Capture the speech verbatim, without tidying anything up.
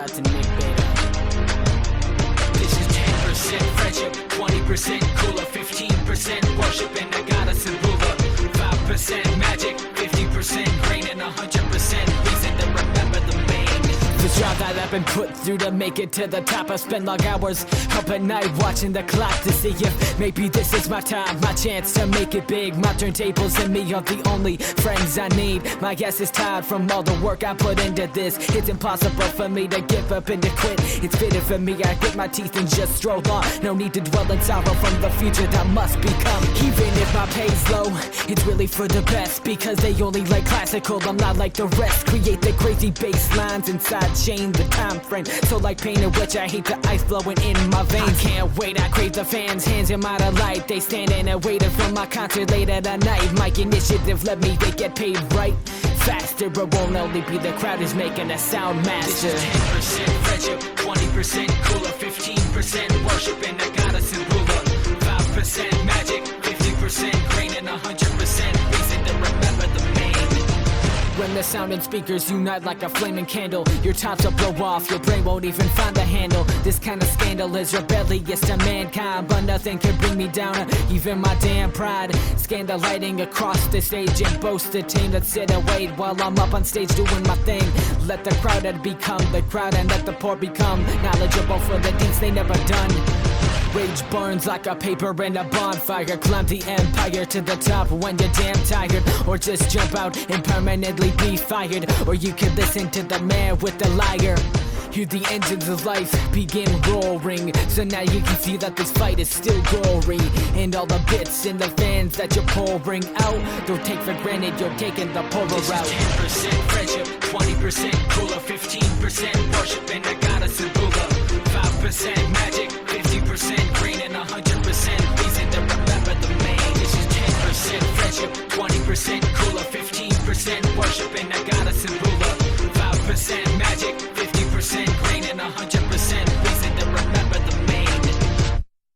out to Nick Beta. This is ten percent friendship, twenty percent cooler, fifteen percent worship, and I got us in ruler. five percent magic, fifty percent grain, and one hundred percent reason to remember the main. The job that I've been put through to make it to the top. I spend long hours up at night watching the clock to see if maybe this is my time, my chance to make it big. My turntables and me are the only friends I need. My guess is tired from all the work I put into this. It's impossible for me to give up and to quit. It's fitted for me, I grit my teeth and just stroll on. No need to dwell in sorrow from the future that must become. Even if my pay's low, it's really for the best, because they only like classical, I'm not like the rest. Create the crazy bass lines inside, change the time frame. So like pain in which I hate the ice blowing in my veins. I can't wait, I crave the fans, hands in my delight. They standing and waiting for my concert late at night. My initiative let me, they get paid right faster, but won't only be the crowd who's making a sound master. This is ten percent friendship, twenty percent cooler, fifteen percent worship, and I got us in ruler. five percent magic, fifty percent grain, and one hundred percent reason to remember the main. When the sound and speakers unite like a flaming candle, your tops will blow off, your brain won't even find the handle. This kind of scandal is rebellious to mankind, but nothing can bring me down, even my damn pride. Scandal lighting across the stage and boast the team that sit and wait while I'm up on stage doing my thing. Let the crowded become the crowd, and let the poor become knowledgeable for the deeds they never done. Rage burns like a paper in a bonfire. Climb the empire to the top when you're damn tired, or just jump out and permanently be fired. Or you could listen to the man with the liar. Hear the engines of life begin roaring, so now you can see that this fight is still gory. And all the bits and the fans that you're pouring out, don't take for granted you're taking the polar This route. is ten percent friendship, twenty percent cooler, fifteen percent worship, and I got us in ruler. five percent magic, fifty percent green, and one hundred percent reason to remember the main. This is ten percent friendship, twenty percent cooler, fifteen percent worship, and I got us in ruler. five percent magic, fifty percent green, and one hundred percent